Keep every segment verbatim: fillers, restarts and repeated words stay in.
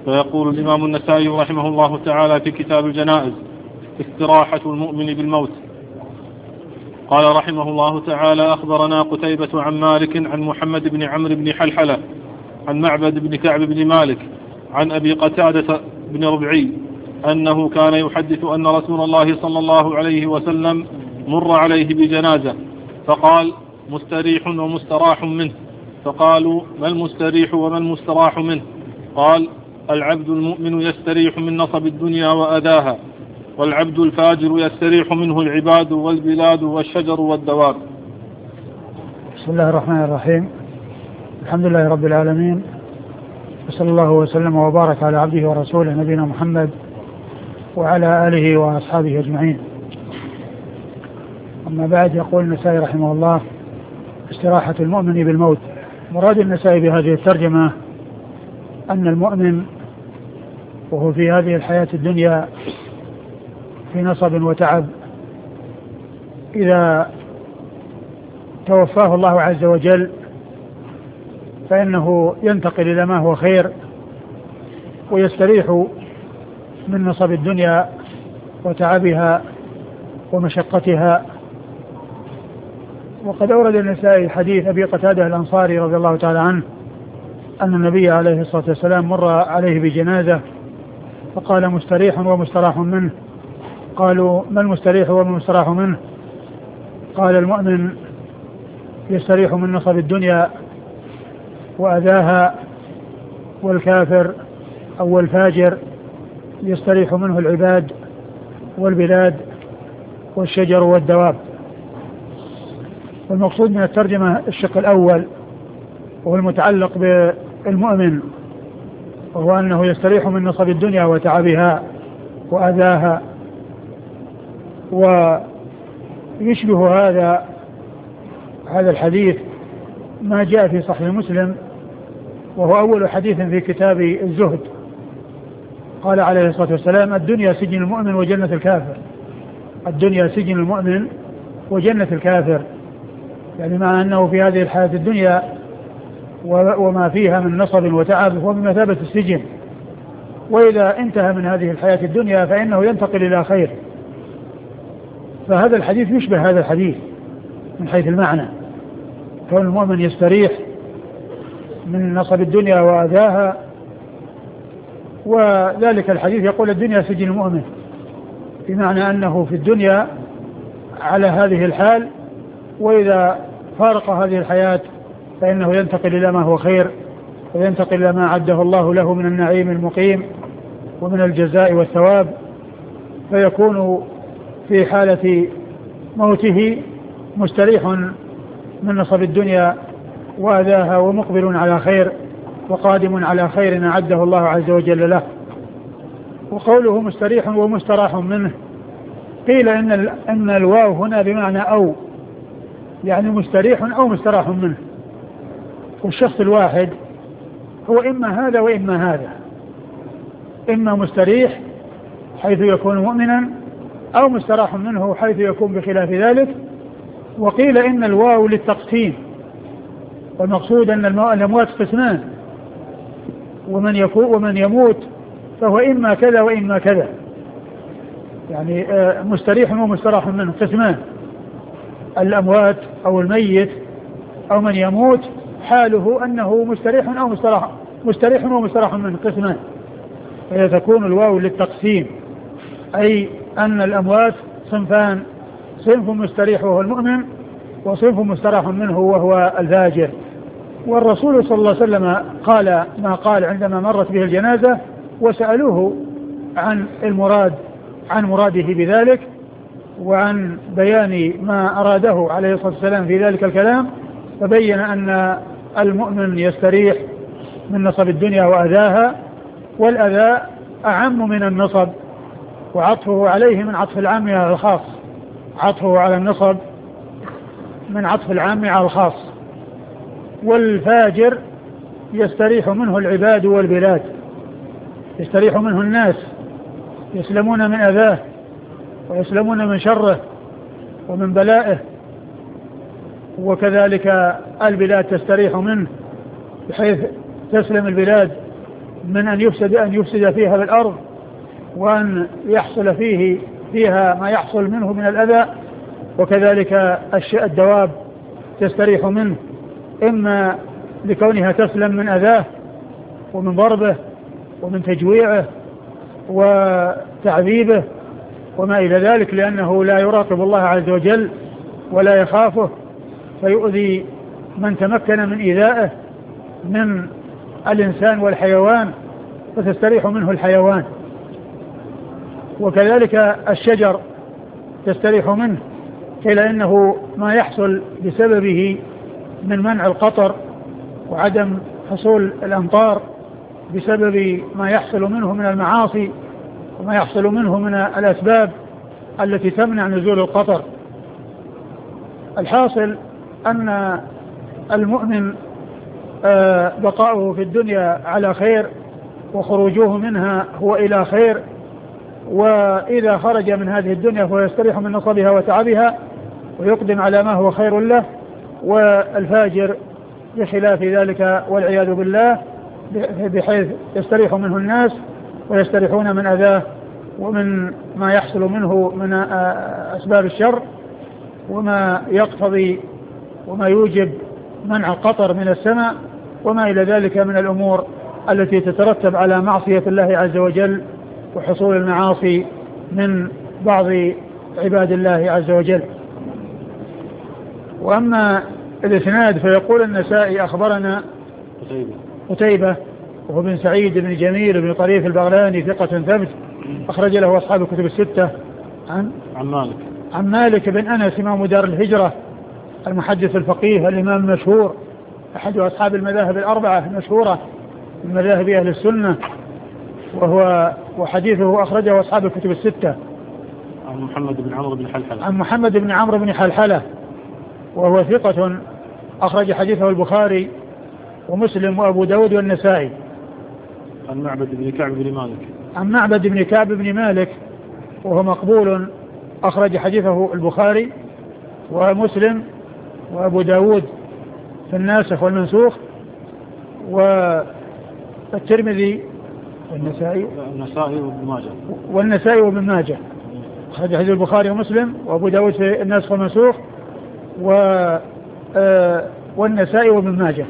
فيقول الإمام النسائي رحمه الله تعالى في كتاب الجنائز: استراحة المؤمن بالموت. قال رحمه الله تعالى: أخبرنا قتيبة عن مالك عن محمد بن عمرو بن حلحلة عن معبد بن كعب بن مالك عن أبي قتادة بن ربعي أنه كان يحدث أن رسول الله صلى الله عليه وسلم مر عليه بجنازة فقال: مستريح ومستراح منه. فقالوا: ما المستريح وما المستراح منه؟ قال: العبد المؤمن يستريح من نصب الدنيا وأذاها، والعبد الفاجر يستريح منه العباد والبلاد والشجر والدواب. بسم الله الرحمن الرحيم. الحمد لله رب العالمين، وصلى الله وسلم وبارك على عبده ورسوله نبينا محمد وعلى آله وأصحابه أجمعين. أما بعد، يقول النسائي رحمه الله: استراحة المؤمن بالموت. مراد النسائي بهذه الترجمة أن المؤمن وهو في هذه الحياة الدنيا في نصب وتعب، إذا توفاه الله عز وجل فإنه ينتقل إلى ما هو خير ويستريح من نصب الدنيا وتعبها ومشقتها. وقد أورد النسائي حديث أبي قتادة الأنصاري رضي الله تعالى عنه أن النبي عليه الصلاة والسلام مر عليه بجنازة فقال: مستريح ومستراح منه. قالوا: ما المستريح وما المستراح منه؟ قال: المؤمن يستريح من نصب الدنيا وأذاها، والكافر أو الفاجر يستريح منه العباد والبلاد والشجر والدواب. والمقصود من الترجمة الشق الأول وهو المتعلق بالمؤمن، وهو أنه يستريح من نصب الدنيا وتعبها وأذاها. ويشبه هذا هذا الحديث ما جاء في صحيح مسلم، وهو أول حديث في كتاب الزهد. قال عليه الصلاة والسلام: الدنيا سجن المؤمن وجنة الكافر. الدنيا سجن المؤمن وجنة الكافر، يعني مع أنه في هذه الحياة الدنيا وما فيها من نصب وتعب هو بمثابة السجن، وإذا انتهى من هذه الحياة الدنيا فإنه ينتقل إلى خير. فهذا الحديث يشبه هذا الحديث من حيث المعنى، كون المؤمن يستريح من نصب الدنيا وأذاها، وذلك الحديث يقول: الدنيا سجن المؤمن، بمعنى أنه في الدنيا على هذه الحال، وإذا فارق هذه الحياة فإنه ينتقل إلى ما هو خير، وينتقل إلى ما أعده الله له من النعيم المقيم ومن الجزاء والثواب، فيكون في حالة موته مستريح من نصب الدنيا وأذاها، ومقبل على خير وقادم على خير أعده الله عز وجل له. وقوله مستريح ومستراح منه، قيل إن, إن الواو هنا بمعنى أو، يعني مستريح أو مستراح منه، والشخص الواحد هو إما هذا وإما هذا، إما مستريح حيث يكون مؤمنا، أو مستراح منه حيث يكون بخلاف ذلك. وقيل إن الواو للتقسيم، والمقصود أن الأموات قسمان، ومن يكون ومن يموت فهو إما كذا وإما كذا، يعني مستريح ومستراح منه قسمان. الأموات أو الميت أو من يموت حاله أنه مستريح أو مستراح مستريح ومستراح منه قسمان، فهي تكون الواو للتقسيم، أي أن الأموات صنفان: صنف مستريح وهو المؤمن، وصنف مستراح منه وهو الفاجر. والرسول صلى الله عليه وسلم قال ما قال عندما مرت به الجنازة، وسألوه عن المراد عن مراده بذلك وعن بيان ما أراده عليه الصلاة والسلام في ذلك الكلام، فبين أن المؤمن يستريح من نصب الدنيا وأذاها، والأذى أعم من النصب، وعطفه عليه من عطف العام على الخاص، عطفه على النصب من عطف العام على الخاص. والفاجر يستريح منه العباد والبلاد، يستريح منه الناس، يسلمون من أذاه ويسلمون من شره ومن بلائه، وكذلك البلاد تستريح منه بحيث تسلم البلاد من أن يفسد أن يفسد فيها بالأرض، وأن يحصل فيه فيها ما يحصل منه من الأذى. وكذلك الدواب تستريح منه، إما لكونها تسلم من أذاه ومن ضربه ومن تجويعه وتعذيبه وما إلى ذلك، لأنه لا يراقب الله عز وجل ولا يخافه، فيؤذي من تمكن من إيذائه من الإنسان والحيوان، فتستريح منه الحيوان. وكذلك الشجر تستريح منه، إلا أنه ما يحصل بسببه من منع القطر وعدم حصول الأمطار بسبب ما يحصل منه من المعاصي وما يحصل منه من الأسباب التي تمنع نزول القطر. الحاصل أن المؤمن بقاؤه في الدنيا على خير، وخروجه منها هو إلى خير، وإذا خرج من هذه الدنيا فهو يستريح من نصبها وتعبها ويقدم على ما هو خير له. والفاجر بخلاف ذلك والعياذ بالله، بحيث يستريح منه الناس ويستريحون من أذاه ومن ما يحصل منه من أسباب الشر، وما يقتضي وما يوجب منع القطر من السماء وما إلى ذلك من الأمور التي تترتب على معصية الله عز وجل وحصول المعاصي من بعض عباد الله عز وجل. وأما الإسناد فيقول النسائي أخبرنا قتيبة وهو بن سعيد بن جميل بن طريف البغلاني ثقة ثبت أخرج له أصحاب الكتب الستة. عن عن مالك عن مالك بن أنس إمام دار الهجرة المحدث الفقيه الإمام المشهور أحد أصحاب المذاهب الأربعة المشهورة من مذاهب أهل السنة، وهو وحديثه أخرجه أصحاب الكتب الستة. عن محمد بن عمرو بن حلحلة عن محمد بن عمرو بن حلحلة وهو ثقة أخرج حديثه البخاري ومسلم وأبو داود والنسائي. عن معبد بن كعب بن مالك عن معبد بن كعب بن مالك وهو مقبول أخرج حديثه البخاري ومسلم وأبو داود في الناسخ والمنسوخ والترمذي والنسائي النسائي وابن ماجه والنسائي وابن ماجه أخرج حديث البخاري ومسلم وأبو داود في الناسخ والمنسوخ و والنسائي وابن ماجه.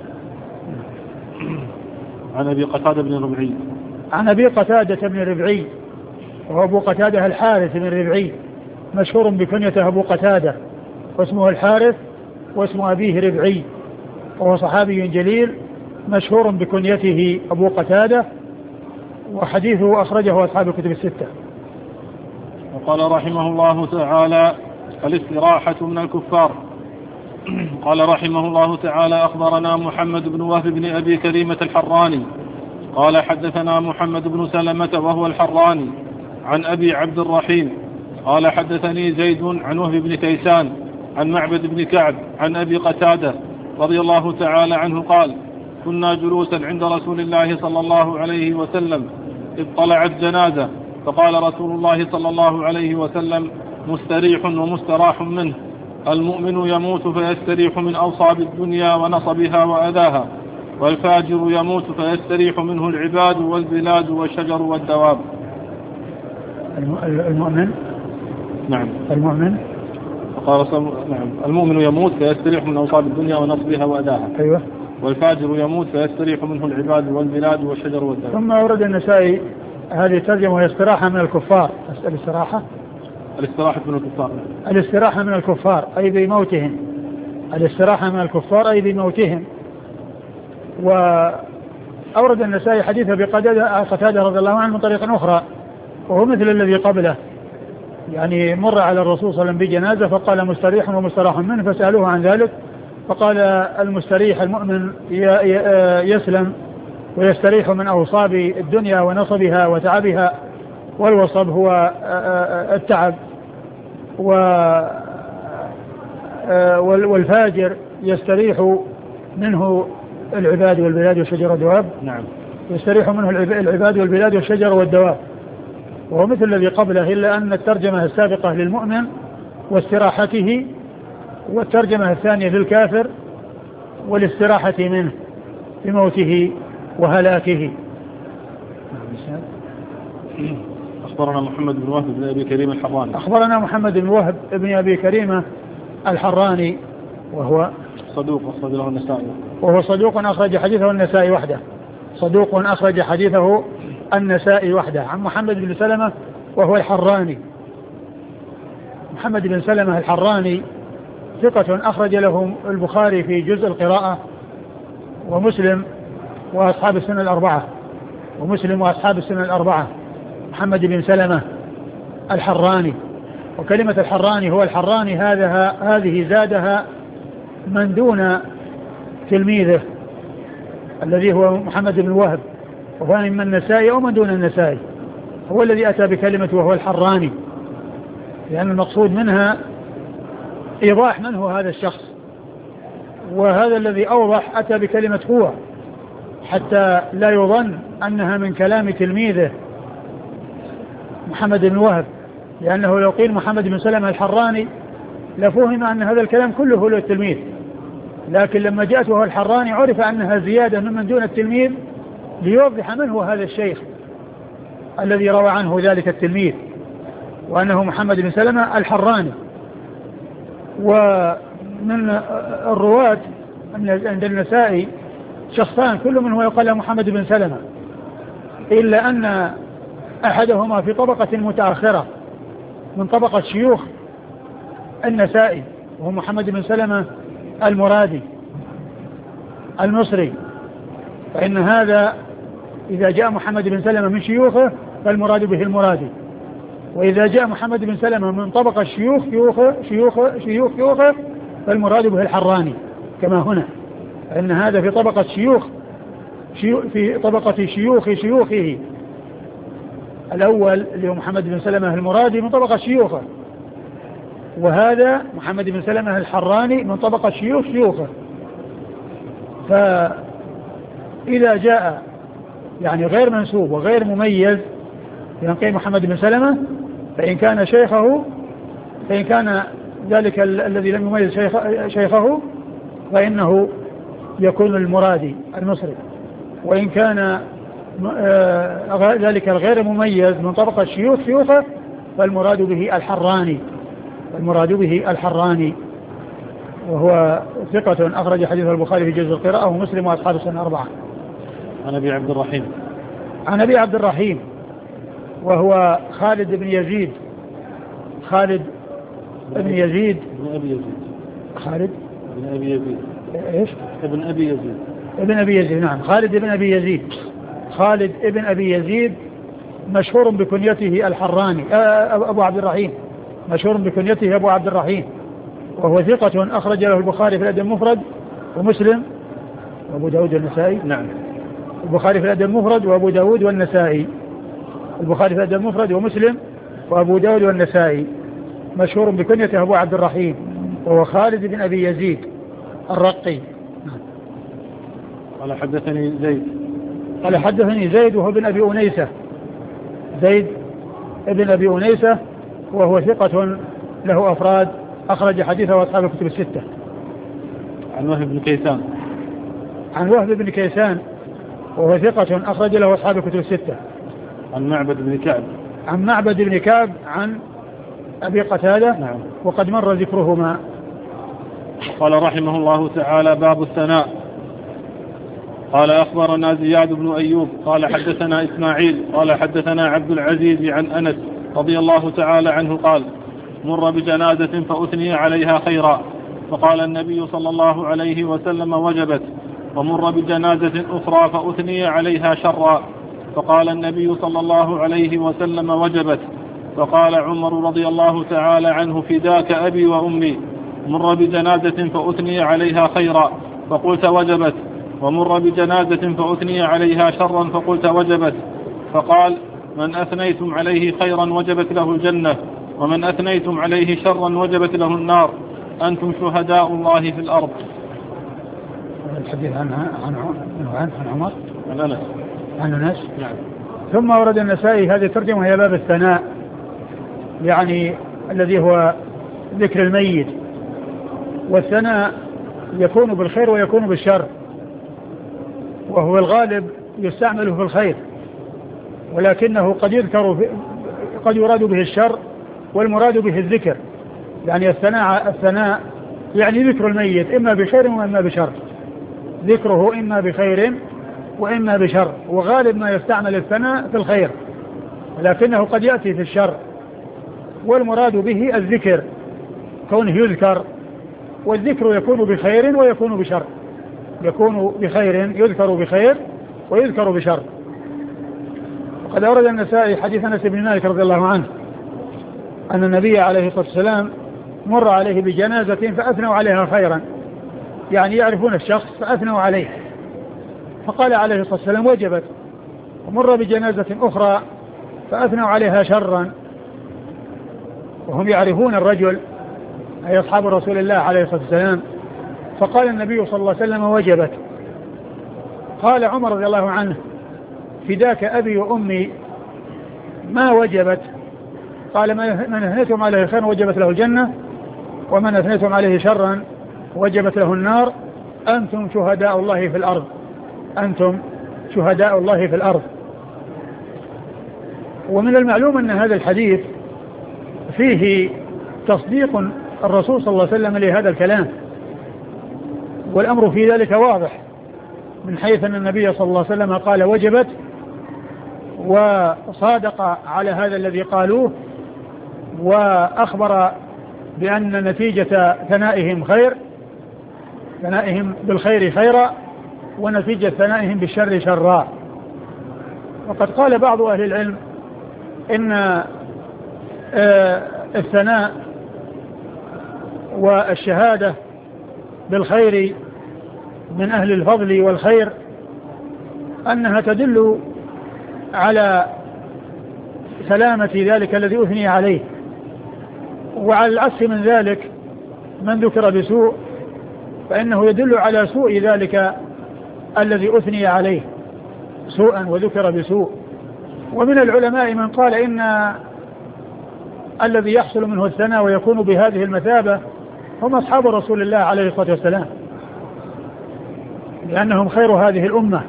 عن أبي قتادة بن ربعي عن أبي قتادة بن ربعي وهو أبو قتادة الحارث بن ربعي مشهور بكنيته أبو قتادة واسمه الحارث واسم أبيه ربعي، وهو صحابي جليل مشهور بكنيته أبو قتادة، وحديثه أخرجه أصحاب الكتب الستة. وقال رحمه الله تعالى الاستراحة من الكفار. قال رحمه الله تعالى أخبرنا محمد بن وهب بن أبي كريمة الحراني قال حدثنا محمد بن سلمة وهو الحراني عن أبي عبد الرحيم قال حدثني زيد عن وهب بن كيسان عن معبد بن كعب عن أبي قتادة رضي الله تعالى عنه قال كنا جلوسا عند رسول الله صلى الله عليه وسلم إذ طلعت جنازة فقال رسول الله صلى الله عليه وسلم مستريح ومستراح منه، المؤمن يموت فيستريح من أوصاب الدنيا ونصبها وأذاها، والفاجر يموت فيستريح منه العباد والبلاد والشجر والدواب. المؤمن نعم المؤمن فقال نعم المؤمن يموت فيستريح من أوصاب الدنيا ونصبها وأذاها، أيوة، والفاجر يموت فيستريح منه العباد والبلاد والشجر والدواب. ثم أورد النسائي هذه ترجمة وهي استراحة من الكفار. الاستراحة الاستراحة من الكفار الاستراحة من الكفار أي بموتهم. الاستراحة من الكفار أي بموتهم. وأورد النسائي حديث بقتادة رضي الله عنه من طريق أخرى وهو مثل الذي قبله، يعني مر على الرسول صلى الله عليه وسلم بجنازة فقال مستريح ومستراح منه، فسألوه عن ذلك فقال المستريح المؤمن يسلم ويستريح من أوصاب الدنيا ونصبها وتعبها، والوصب هو التعب، والفاجر يستريح منه العباد والبلاد والشجر والدواب. نعم يستريح منه العباد والبلاد والشجر والدواب، وهو مثل الذي قبله، إلا أن الترجمة السابقة للمؤمن واستراحته، والترجمة الثانية للكافر والاستراحة منه بموته وهلاكه. أخبرنا محمد بن وهب بن أبي كريم الحراني. أخبرنا محمد بن وهب بن أبي كريمة الحراني وهو صدوق أخرج له النسائي. وهو صدوق أخرج حديثه النسائي وحده. صدوق أخرج حديثه النسائي وحده. عن محمد بن سلمة وهو الحراني. محمد بن سلمة الحراني ثقة أخرج له البخاري في جزء القراءة ومسلم وأصحاب السنة الأربعة. ومسلم وأصحاب السنة الأربعة. محمد بن سلمة الحراني. وكلمة الحراني هو الحراني هذا هذه زادها من دون تلميذه الذي هو محمد بن وهب، وهو من النسائي أو من دون النسائي، هو الذي أتى بكلمة وهو الحراني، لأن المقصود منها إيضاح من هو هذا الشخص، وهذا الذي أوضح أتى بكلمة هو حتى لا يظن أنها من كلام تلميذه محمد بن وهب، لأنه لو قيل محمد بن سلمة الحراني لفهم أن هذا الكلام كله له التلميذ، لكن لما جاءت وهو الحراني عرف أنها زيادة من, من دون التلميذ ليوضح من هو هذا الشيخ الذي روى عنه ذلك التلميذ، وأنه محمد بن سلمة الحراني. ومن الرواة عند النسائي شخصان كل منه يقال محمد بن سلمة، إلا أن أحدهما في طبقة متأخرة من طبقة شيوخ النسائي، وهو محمد بن سلمة المرادي المصري، فإن هذا إذا جاء محمد بن سلمة من شيوخه فالمراد به المرادي، وإذا جاء محمد بن سلمة من طبقة شيوخ شيوخ شيوخ شيوخ شيوخه فالمراد به الحراني كما هنا، فإن هذا في طبقة شيوخ في طبقة شيوخ شيوخه الأول اللي هو محمد بن سلمة المرادي من طبقة شيوخه، وهذا محمد بن سلمة الحراني من طبقة شيوخ شيوخه. فإذا جاء يعني غير منسوب وغير مميز ينقي محمد بن سلمة، فإن كان شيخه فإن كان ذلك الذي لم يميز شيخ شيخه فإنه يكون المرادي المصري، وإن كان ذلك الغير مميز من طبقة شيوخ شيوخه فالمراد به الحراني المراد به الحراني وهو ثقة أخرج حديث البخاري في جزء القراءة ومسلم وأصحاب السنة أربعة. عن أبي عبد الرحيم عن أبي عبد الرحيم وهو خالد بن يزيد خالد بن يزيد بن أبي يزيد خالد بن أبي يزيد إيش ابن أبي يزيد ابن أبي يزيد نعم خالد بن أبي يزيد خالد ابن أبي يزيد مشهور بكنيته الحراني أبو عبد الرحيم مشهور بكنيته أبو عبد الرحيم، وهو ثقة أخرج له البخاري في الأدب المفرد ومسلم وأبو داود والنسائي. نعم البخاري في الأدب المفرد وأبو داود والنسائي البخاري في الأدب المفرد ومسلم وأبو داود والنسائي مشهور بكنيته أبو عبد الرحيم، وهو خالد بن أبي يزيد الرقي. قال حدثني زيد قال حدثني زيد وهو بن أبي أنيسة زيد ابن أبي أنيسة وهو ثقة له أفراد أخرج حديثه وأصحاب الكتب الستة. عن وهب بن كيسان عن وهب بن كيسان وهو ثقة أخرج له أصحاب الكتب الستة. عن معبد بن كعب عن معبد بن كعب عن أبي قتادة. نعم. وقد مر ذكرهما. قال رحمه الله تعالى: باب الثناء. قال أخبرنا زياد بن أيوب قال حدثنا إسماعيل قال حدثنا عبد العزيز عن أنس رضي الله تعالى عنه قال: مر بجنازة فأثني عليها خيرا، فقال النبي صلى الله عليه وسلم: وجبت. ومر بجنازة أخرى فأثني عليها شرا، فقال النبي صلى الله عليه وسلم: وجبت. فقال عمر رضي الله تعالى عنه: فداك أبي وأمي. مر بجنازة فأثني عليها خيرا فقلت: وجبت. ومر بجنازة فأثني عليها شرا فقلت: وجبت. فقال: من أثنيتم عليه خيرا وجبت له الجنة، ومن أثنيتم عليه شرا وجبت له النار، أنتم شهداء الله في الأرض. الحديث عن عن عن عن عمر عن أنس عن أنس. نعم. ثم ورد النسائي هذه الترجمة هي باب الثناء، يعني الذي هو ذكر الميت، والثناء يكون بالخير ويكون بالشر، وهو الغالب يستعمله في الخير، ولكنه قد يذكر في قد يراد به الشر والمراد به الذكر، يعني الثناء الثناء يعني ذكر الميت إما بخير وإما بشر، ذكره إما بخير وإما بشر، وغالب ما يستعمل الثناء في الخير لكنه قد يأتي في الشر، والمراد به الذكر كونه يذكر، والذكر يكون بخير ويكون بشر، يكون بخير يذكر بخير ويذكر بشر. وقد أورد النسائي حديث أنس بن مالك رضي الله عنه أن النبي عليه الصلاة والسلام مر عليه بجنازة فأثنوا عليها خيرا، يعني يعرفون الشخص فأثنوا عليه، فقال عليه الصلاة والسلام وجبت. ومر بجنازة أخرى فأثنوا عليها شرا وهم يعرفون الرجل أي أصحاب رسول الله عليه الصلاة والسلام، فقال النبي صلى الله عليه وسلم وجبت. قال عمر رضي الله عنه فداك أبي وأمي ما وجبت؟ قال من أثنيتم عليه خيرا وجبت له الجنة، ومن أثنيتم عليه شرا وجبت له النار، أنتم شهداء الله في الأرض، أنتم شهداء الله في الأرض. ومن المعلوم أن هذا الحديث فيه تصديق الرسول صلى الله عليه وسلم لهذا الكلام، والأمر في ذلك واضح من حيث أن النبي صلى الله عليه وسلم قال وجبت، وصادق على هذا الذي قالوه، وأخبر بأن نتيجة ثنائهم خير، ثنائهم بالخير خيرا، ونتيجة ثنائهم بالشر شرا. وقد قال بعض أهل العلم إن الثناء والشهادة بالخير من أهل الفضل والخير أنها تدل على سلامة ذلك الذي أثني عليه، وعلى العكس من ذلك من ذكر بسوء فإنه يدل على سوء ذلك الذي أثني عليه سوءا وذكر بسوء. ومن العلماء من قال إن الذي يحصل منه الثناء ويكون بهذه المثابة هم أصحاب رسول الله عليه الصلاة والسلام، لأنهم خير هذه الأمة،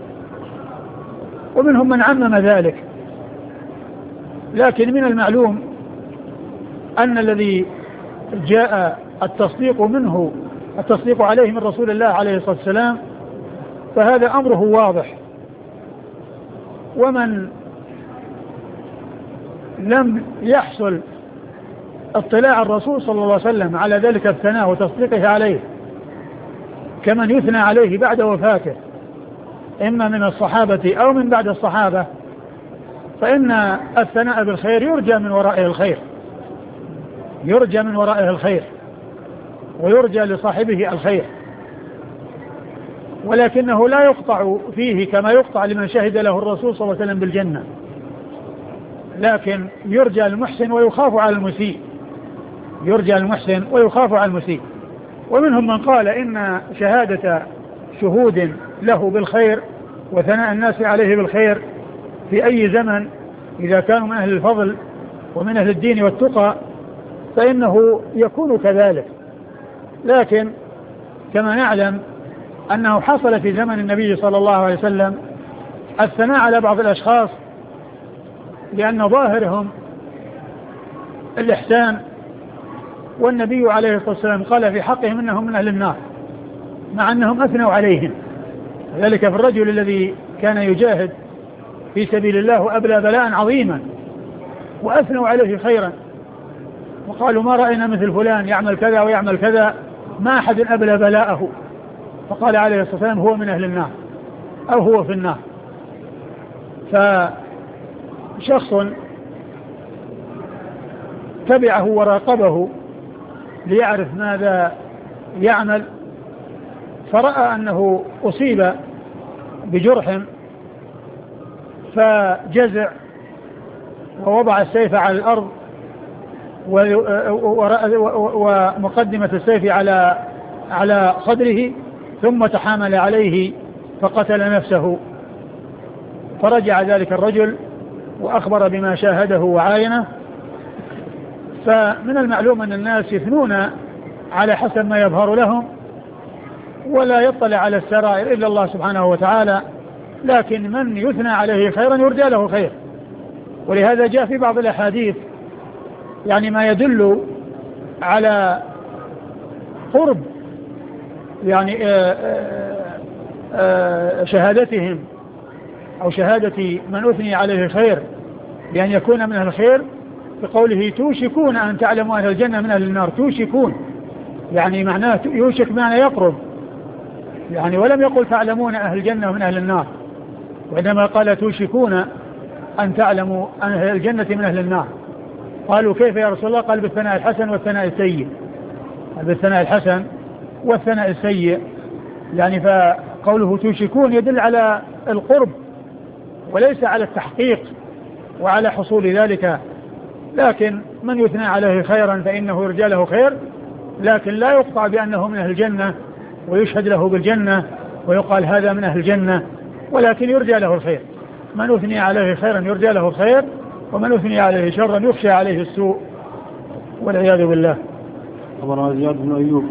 ومنهم من عمم ذلك. لكن من المعلوم أن الذي جاء التصديق منه التصديق عليه من رسول الله عليه الصلاة والسلام فهذا أمره واضح، ومن لم يحصل اطلاع الرسول صلى الله عليه وسلم على ذلك الثناء وتصديقه عليه كمن يثنى عليه بعد وفاته إما من الصحابة أو من بعد الصحابة، فإن الثناء بالخير يرجى من ورائه الخير، يرجى من ورائه الخير ويرجى لصاحبه الخير، ولكنه لا يقطع فيه كما يقطع لمن شهد له الرسول صلى الله عليه وسلم بالجنة، لكن يرجى المحسن ويخاف على المسيء، يرجى المحسن ويخاف على المسيء. ومنهم من قال إن شهادة شهود له بالخير وثناء الناس عليه بالخير في أي زمن إذا كانوا من أهل الفضل ومن أهل الدين والتقى فإنه يكون كذلك، لكن كما نعلم أنه حصل في زمن النبي صلى الله عليه وسلم الثناء على بعض الأشخاص لأن ظاهرهم الإحسان، والنبي عليه الصلاة والسلام قال في حقهم إنهم من أهل النار مع أنهم أثنوا عليهم، ذلك في الرجل الذي كان يجاهد في سبيل الله وأبلى بلاء عظيما وأثنوا عليه خيرا وقالوا ما رأينا مثل فلان يعمل كذا ويعمل كذا ما أحد أبلى بلاءه، فقال عليه الصلاة والسلام هو من أهل النار أو هو في النار. فشخص تبعه وراقبه ليعرف ماذا يعمل، فرأى أنه أصيب بجرح فجزع ووضع السيف على الأرض ومقدمة السيف على على صدره ثم تحامل عليه فقتل نفسه. فرجع ذلك الرجل وأخبر بما شاهده وعاينه. فمن المعلوم أن الناس يثنون على حسب ما يظهر لهم ولا يطلع على السرائر إلا الله سبحانه وتعالى، لكن من يثنى عليه خيرا يرجى له خير. ولهذا جاء في بعض الأحاديث يعني ما يدل على قرب يعني آآ آآ شهادتهم أو شهادة من أثني عليه خير بأن يكون من أهل الخير بقوله توشكون أن تعلموا أهل الجنة من أهل النار. توشكون يعني معناه يوشك معنى يقرب يعني، ولم يقل تعلمون أهل الجنة من أهل النار، وإنما قال توشكون أن تعلموا أهل الجنة من أهل النار. قالوا كيف يا رسول الله؟ قال بالثناء الحسن والثناء السيء. بالثناء الحسن والثناء السيء يعني فقوله توشكون يدل على القرب وليس على التحقيق وعلى حصول ذلك. لكن من يثنى عليه خيرا فإنه يرجى له خير، لكن لا يقطع بأنه من أهل الجنة ويشهد له بالجنة ويقال هذا من أهل الجنة، ولكن يرجى له الخير. من أثني عليه خيرا يرجى له الخير، ومن أثني عليه شرا يخشى عليه السوء والعياذ بالله. أخبرنا زياد بن أيوب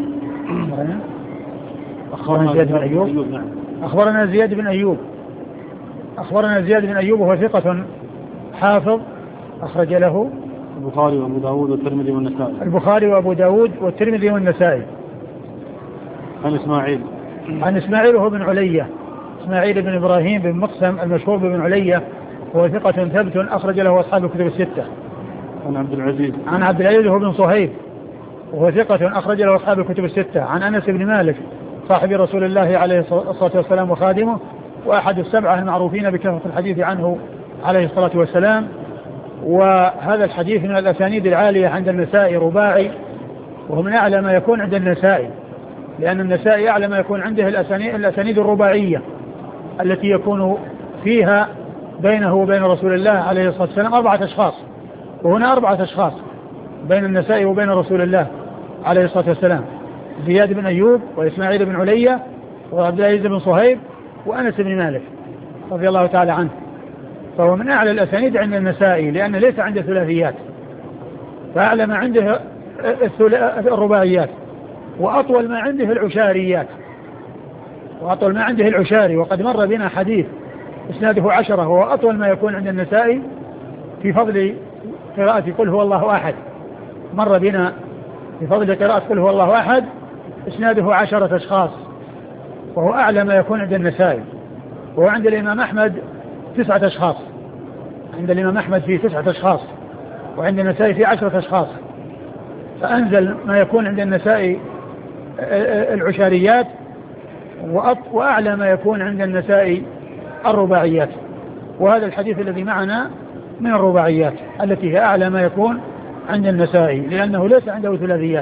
أخبرنا زياد بن أيوب نعم. أخبرنا زياد بن أيوب أخبرنا زياد بن أيوب وهو ثقة حافظ أخرج له البخاري وأبو داود والترمذي والنسائي. البخاري وأبو داود والترمذي والنسائي. عن إسماعيل عن إسماعيل وهو بن علية، إسماعيل بن إبراهيم بن مقسم المشهور بن علية، وهو ثقة ثبت أخرج له أصحاب الكتب الستة. عن عبد العزيز عن عبد العزيز وهو بن صهيب وهو ثقة أخرج له أصحاب الكتب الستة. عن أنس بن مالك صاحب رسول الله عليه الصلاة والسلام وخادمه، وأحد السبعة المعروفين بكثرة الحديث عنه عليه الصلاة والسلام. وهذا الحديث من الأسانيد العالية عند النسائي رباعي، وهو من أعلى ما يكون عند النسائي، لأن النسائي أعلى ما يكون عنده الأسانيد, الأسانيد الرباعية التي يكون فيها بينه وبين رسول الله عليه الصلاة والسلام أربعة أشخاص، وهنا أربعة أشخاص بين النسائي وبين رسول الله عليه الصلاة والسلام: زياد بن أيوب وإسماعيل بن علية وعبد العزيز بن صهيب وأنس بن مالك رضي الله تعالى عنه. فهو من أعلى الأسانيد عند النسائي لأن ليس عنده ثلاثيات، فأعلى ما عنده الرباعيات، وأطول ما عنده العشاريات، وأطول ما عنده العشاري. وقد مر بنا حديث إسناده عشرة وهو أطول ما يكون عند النسائي في فضل قراءة قل هو الله أحد. مر بنا في فضل قراءة قل هو الله أحد إسناده عشرة أشخاص، وهو أعلى ما يكون عند النسائي. وهو عند الإمام أحمد تسعة أشخاص، عند الإمام أحمد في تسعة أشخاص، وعند النسائي في عشرة أشخاص. فأنزل ما يكون عند النسائي العشاريات، وأعلى ما يكون عند النسائي الرباعيات. وهذا الحديث الذي معنا من الرباعيات التي هي أعلى ما يكون عند النسائي لأنه ليس عنده ثلاثيات.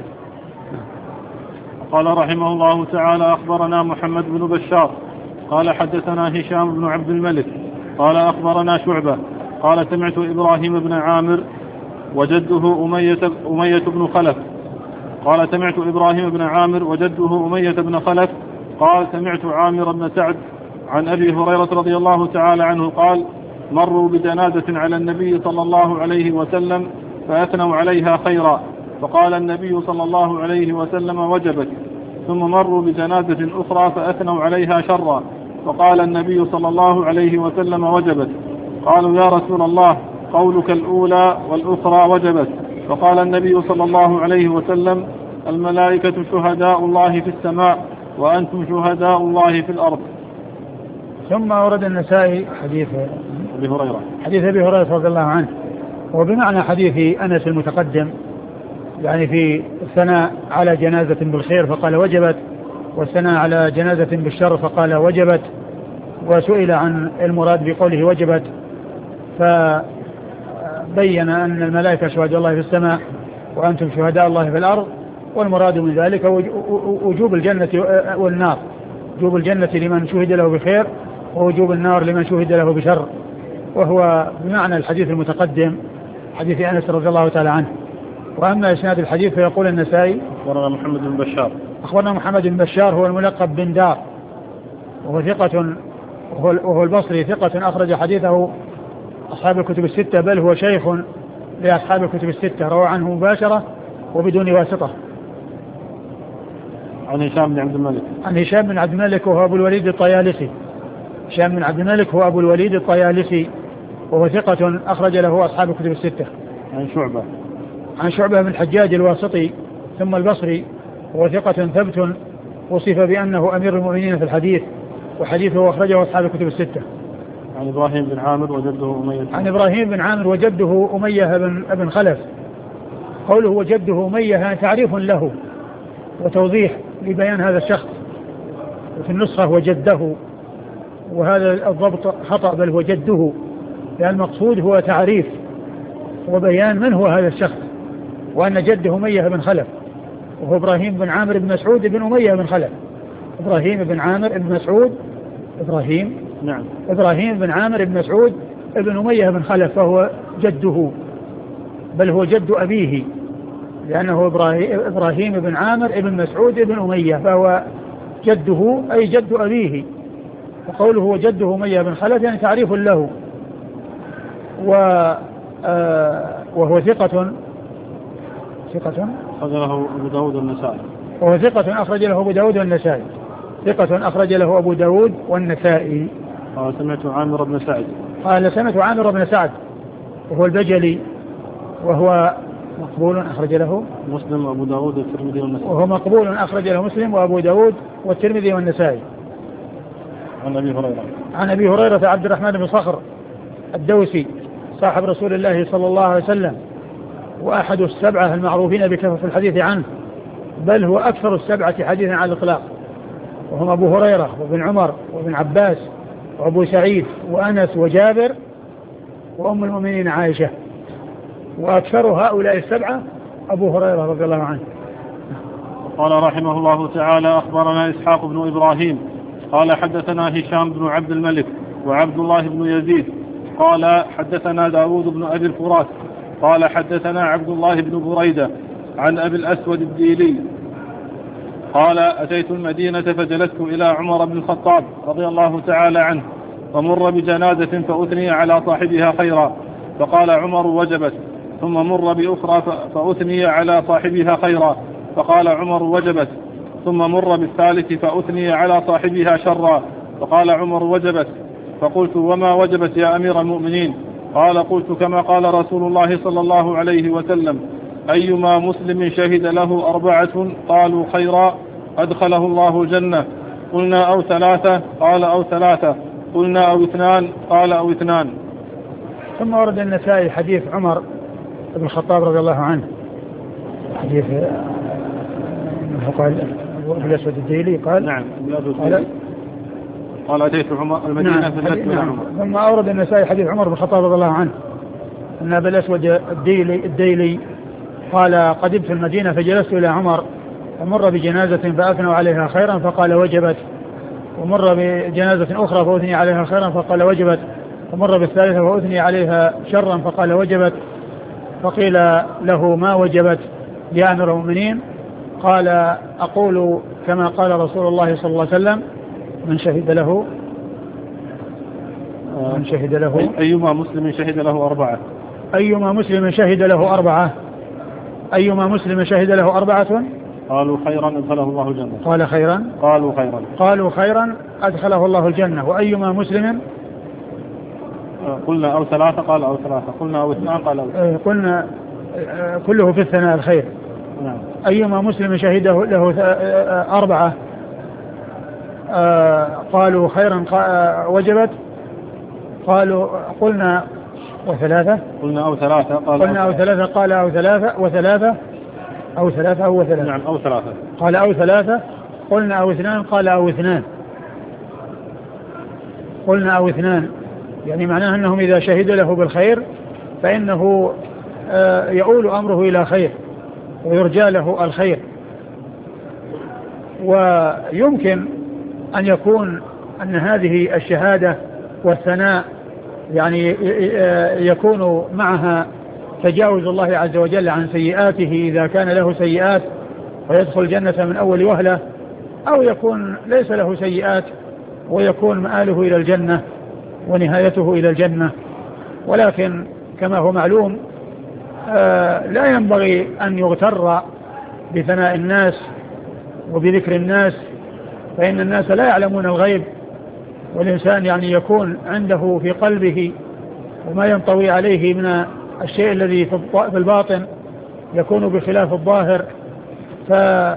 قال رحمه الله تعالى: أخبرنا محمد بن بشار قال حدثنا هشام بن عبد الملك قال أخبرنا شعبة قال سمعت إبراهيم بن عامر وجده أمية, أمية بن خلف قال سمعت إبراهيم بن عامر وجده أمية بن خلف قال سمعت عامر بن سعد عن أبي هريرة رضي الله تعالى عنه قال: مروا بجنازة على النبي صلى الله عليه وسلم فأثنوا عليها خيرا، فقال النبي صلى الله عليه وسلم: وجبت. ثم مروا بجنازة أخرى فأثنوا عليها شرا، فقال النبي صلى الله عليه وسلم: وجبت. قالوا: يا رسول الله، قولك الأولى والأخرى وجبت. فقال النبي صلى الله عليه وسلم: الملائكة شهداء الله في السماء وأنتم شهداء الله في الأرض. ثم أورد النسائي حديث أبي هريرة حديث أبي هريرة رضي الله عنه، وبمعنى حديث أنس المتقدم، يعني في الثناء على جنازة بالخير فقال وجبت، والثناء على جنازة بالشر فقال وجبت. وسئل عن المراد بقوله وجبت فبين أن الملائكة شهداء الله في السماء وأنتم شهداء الله في الأرض، والمراد من ذلك وجوب الجنة والنار، وجوب الجنة لمن شهد له بخير ووجوب النار لمن شهد له بشر، وهو بمعنى الحديث المتقدم حديث أنس رضي الله تعالى عنه. وأما إسناد الحديث فيقول النسائي: أخبرنا محمد بن بشار أخبرنا محمد بن بشار هو الملقب بن دار، وهو ثقة، وهو البصري ثقة أخرج حديثه أصحاب الكتب الستة، بل هو شيخ لأصحاب الكتب الستة، روى عنه مباشرة وبدون واسطة. عن هشام بن عبد الملك عن هشام بن عبد الملك وهو أبو الوليد الطيالسي، هشام بن عبد الملك هو أبو الوليد الطيالسي وهو ثقة أخرج له أصحاب الكتب الستة. عن شعبة عن شعبة بن الحجاج الواسطي ثم البصري وهو ثقة ثبت وصف بأنه أمير المؤمنين في الحديث وحديثه أخرجه أصحاب الكتب الستة. عن إبراهيم بن عامر وجده أمية عن إبراهيم بن عامر وجده أمية بن, بن خلف. قوله وجده أمية تعريف له وتوضيح لبيان هذا الشخص، وفي النسخة وجده، وهذا الضبط خطأ بل وجده، لأن المقصود هو تعريف وبيان من هو هذا الشخص، وأن جده أمية بن خلف وهو إبراهيم بن عامر بن مسعود بن أمية بن خلف. إبراهيم بن عامر بن مسعود إبراهيم نعم إبراهيم بن عامر بن مسعود بن أمية بن خلف، فهو جده بل هو جد أبيه، لأنه إبراهيم, إبراهيم بن عامر بن مسعود بن أمية، فهو جده أي جد أبيه. وقوله هو جده أمية بن خلف يعني تعريف له، وهو ثقة ثقة أخرج له أبو داود والنسائي وهو ثقة أخرج له أبو داود والنسائي ثقة أخرج له أبو داود والنسائي. قال سمعت عامر بن سعد قال سمعت عامر بن سعد وهو البجلي وهو مقبول أخرج له مسلم وأبو داود والترمذي والنسائي وهو مقبول أخرج له مسلم وأبو داود والترمذي والنسائي. عن أبي هريرة عن أبي هريرة عبد الرحمن بن صخر الدوسي صاحب رسول الله صلى الله عليه وسلم وأحد السبعة المعروفين بكثرة الحديث عنه، بل هو أكثر السبعة حديثا على الإطلاق، وهم أبو هريرة وابن عمر وابن عباس وأبو سعيد وأنس وجابر وأم المؤمنين عائشة، وأكثر هؤلاء السبعة أبو هريرة رضي الله عنه. قال رحمه الله تعالى أخبرنا إسحاق بن إبراهيم قال حدثنا هشام بن عبد الملك وعبد الله بن يزيد قال حدثنا داود بن أبي الفرات قال حدثنا عبد الله بن بريدة عن أبي الأسود الديلي قال أتيت المدينة فجلست إلى عمر بن الخطاب رضي الله تعالى عنه فمر بجنازة فأثني على صاحبها خيرا فقال عمر وجبت، ثم مر بأخرى فأثني على صاحبها خيرا فقال عمر وجبت، ثم مر بالثالث فأثني على صاحبها شرا فقال عمر وجبت. فقلت وما وجبت يا أمير المؤمنين؟ قال قلت كما قال رسول الله صلى الله عليه وسلم أيما مسلم شهد له أربعة قالوا خيرا أدخله الله الجنة. قلنا أو ثلاثة؟ قال أو ثلاثة. قلنا أو اثنان؟ قال أو اثنان. ثم ورد النسائي حديث عمر بن الخطاب رضي الله عنه، حديث قال أبو الأسود الديلي قال نعم قال, قال أتيت عمر المدينة فجلست إلى عمر. ثم أورد النسائي حديث عمر بن الخطاب رضي الله عنه أن أبو الأسود الديلي, الديلي قال قدمت المدينة فجلست إلى عمر فمر بجنازة فأثنوا عليها خيرا فقال وجبت، ومر بجنازة أخرى فأثني عليها خيرا فقال وجبت، ومر بالثالثة فأثني عليها شرا فقال وجبت. فقيل له ما وجبت يا أمير المؤمنين؟ قال أقول كما قال رسول الله صلى الله عليه وسلم من شهد له من شهد له أيما مسلم شهد له أربعة أيما مسلم شهد له أربعة أيما مسلم شهد له أربعة قالوا خيرا أدخله الله الجنة. قال خيرا قالوا خيرا قالوا خيرا أدخله الله الجنة. وأيما مسلم قلنا أو ثلاثة؟ قال أو ثلاثة. قلنا أو اثنان؟ قال أو اثنان. قلنا كله في الثناء الخير. نعم. أيما مسلم شهده له أربعة قالوا خيرا وجبت. قالوا قلنا وثلاثة قلنا أو ثلاثة قال قلنا أو ثلاثة قال أو ثلاثة وثلاثة أو ثلاثة أو ثلاثة نعم أو ثلاثة قال أو ثلاثة. قلنا أو اثنان قال أو اثنان قلنا أو اثنان يعني معناه أنهم إذا شهد له بالخير فإنه يؤول أمره إلى خير ويرجى له الخير. ويمكن أن يكون أن هذه الشهادة والثناء يعني يكون معها تجاوز الله عز وجل عن سيئاته إذا كان له سيئات ويدخل الجنة من أول وهلة، أو يكون ليس له سيئات ويكون مآله إلى الجنة ونهايته إلى الجنة. ولكن كما هو معلوم لا ينبغي أن يغتر بثناء الناس وبذكر الناس، فإن الناس لا يعلمون الغيب والإنسان يعني يكون عنده في قلبه وما ينطوي عليه من الشيء الذي في الباطن يكون بخلاف الظاهر، ف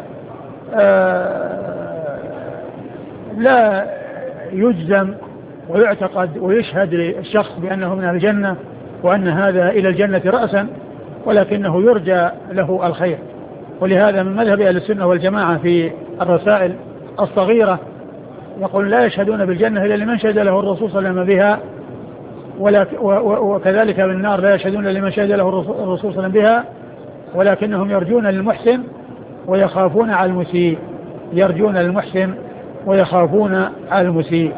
لا يجزم ويعتقد ويشهد للشخص بأنه من الجنة وأن هذا إلى الجنة رأسا، ولكنه يرجى له الخير. ولهذا من مذهب أهل السنة والجماعة في الرسائل الصغيرة يقول لا يشهدون بالجنة إلا لمن شهد له الرسول صلى الله عليه وسلم بها، وكذلك بالنار لا يشهدون لمن شهد له الرسول صلى الله عليه وسلم بها، ولكنهم يرجون للمحسن ويخافون على المسيء، يرجون للمحسن ويخافون على المسيء.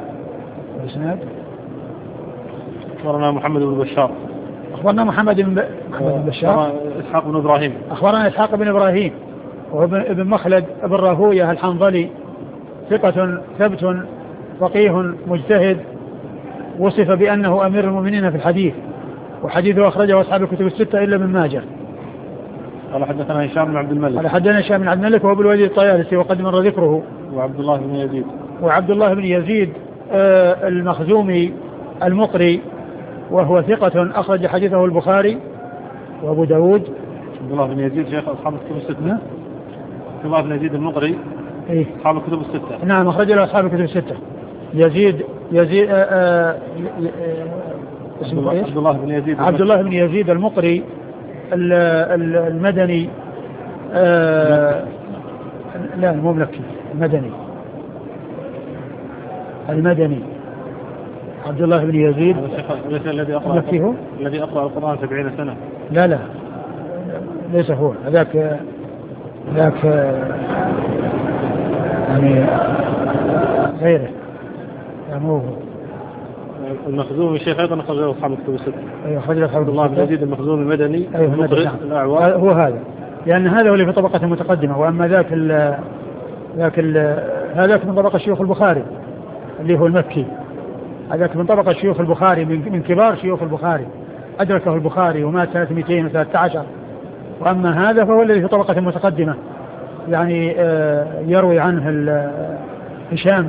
أخبرنا محمد بن بشار أخبرنا محمد بن بشار إسحاق بن إبراهيم أخبرنا إسحاق بن إبراهيم وابن مخلد بن راهوية الحنظلي ثقة ثبت فقيه مجتهد، وصف بأنه أمير المؤمنين في الحديث، وحديثه أخرجه أصحاب الكتب الستة إلا من ماجه. قال حدثنا هشام بن عبد الملك قال حدثنا هشام بن عبد الملك وابو الوليد الطيالسي وقد مر ذكره. وعبد الله بن يزيد وعبد الله بن يزيد آه المخزومي المقري وهو ثقة أخرج حديثه البخاري وأبو داود. عبد الله بن يزيد شيخ أصحاب الكتب الستة. عبد الله بن يزيد المقري إيه؟ أصحاب الكتب الستة. نعم أخرج له أصحاب الكتب الستة. يزيد يزيد آه آه اسمه إيش؟ عبد الله بن يزيد عبد الله بن يزيد المقري المدني آه لا مو ملكي المدني المدني عبد الله بن يزيد ليس الذي أقرأ الذي أقرأ القرآن سبعين سنة. لا لا ليس هو هذاك ذاك يعني غيره مو هو. المخزومي الشيخ أيضا أخرج له أصحاب الكتب الستة. أيوة أخرج له عبد الله بن يزيد المخزومي المدني. أيوة المقري الأعور هو هذا، لأن هذا هو اللي في طبقة متقدمة، وأما ذاك ال ذاك ال هذاك من طبقة شيوخ البخاري اللي هو المكي، هذاك من طبقة شيوخ البخاري من كبار شيوخ البخاري، أدركه البخاري ومات سنة مئتين وثلاثة عشر. وأما هذا فهو الذي في طبقة متقدمة، يعني يروي عنه هشام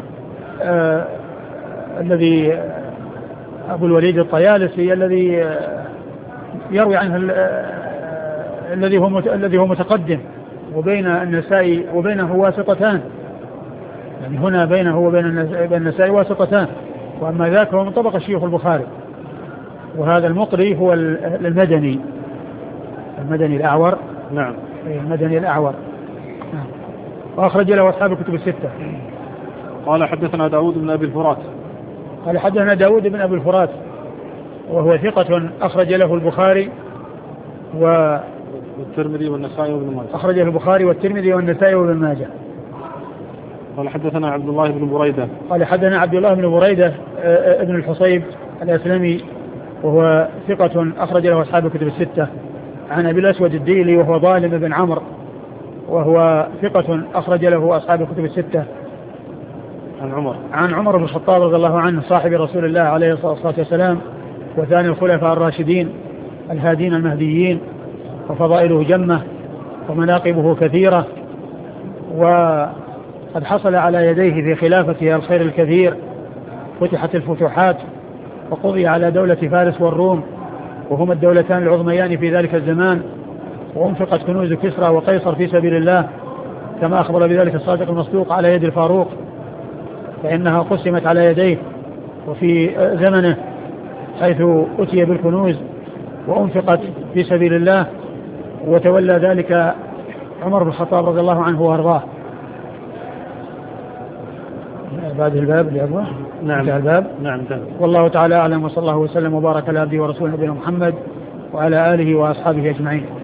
الذي أبو الوليد الطيالسي الذي يروي عنه الذي هو الذي هو متقدم، وبين النسائي وبينه واسطتان، يعني هنا بينه وبين النسائي واسطتان، وأما ذاك هو من طبقة شيوخ البخاري. وهذا المقري هو المدني المدني الأعور. نعم المدني الأعور. نعم. وأخرج له أصحاب الكتب الستة. قال حدثنا داود بن أبي الفرات قال حدثنا داود بن أبي الفرات وهو ثقة أخرج له البخاري و والترمذي والنسائي وابن ماجه. أخرج له البخاري والترمذي والنسائي وابن ماجه. قال حدثنا عبد الله بن بريدة قال حدثنا عبد الله بن بريدة ابن الحصيب الأسلمي وهو ثقة أخرج له أصحاب الكتب الستة، عن أبي الأسود الديلي وهو ظالم بن عمرو وهو ثقة أخرج له أصحاب الكتب الستة، عن عمر عن عمر بن الخطاب رضي الله عنه صاحب رسول الله عليه الصلاة والسلام وثاني الخلفاء الراشدين الهادين المهديين، وفضائله جمة ومناقبه كثيرة، وقد حصل على يديه في خلافته الخير الكثير، فتحت الفتوحات وقضي على دولة فارس والروم وهما الدولتان العظميان في ذلك الزمان، وانفقت كنوز كسرى وقيصر في سبيل الله كما أخبر بذلك الصادق المصدوق على يد الفاروق، فإنها قسمت على يديه وفي زمنه حيث أتي بالكنوز وأنفقت في سبيل الله، وتولى ذلك عمر بن الخطاب رضي الله عنه وارضاه. بعد الباب اللي أبوه نعم الباب نعم. والله تعالى أعلم، وصلى الله وسلم وبارك على عبده ورسوله نبينا محمد وعلى آله وأصحابه أجمعين.